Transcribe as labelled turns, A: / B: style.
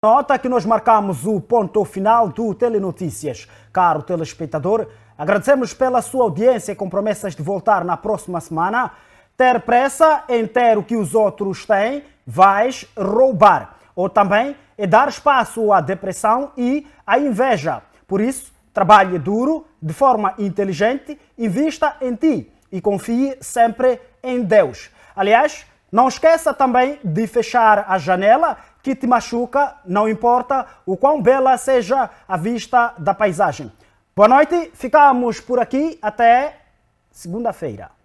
A: Nota que nós marcamos o ponto final do Telenotícias. Caro telespectador, agradecemos pela sua audiência com promessas de voltar na próxima semana. Ter pressa em ter o que os outros têm, vais roubar. Ou também é dar espaço à depressão e à inveja. Por isso, trabalhe duro, de forma inteligente, invista em ti e confie sempre em Deus. Aliás, não esqueça também de fechar a janela que te machuca, não importa o quão bela seja a vista da paisagem. Boa noite, ficamos por aqui até segunda-feira.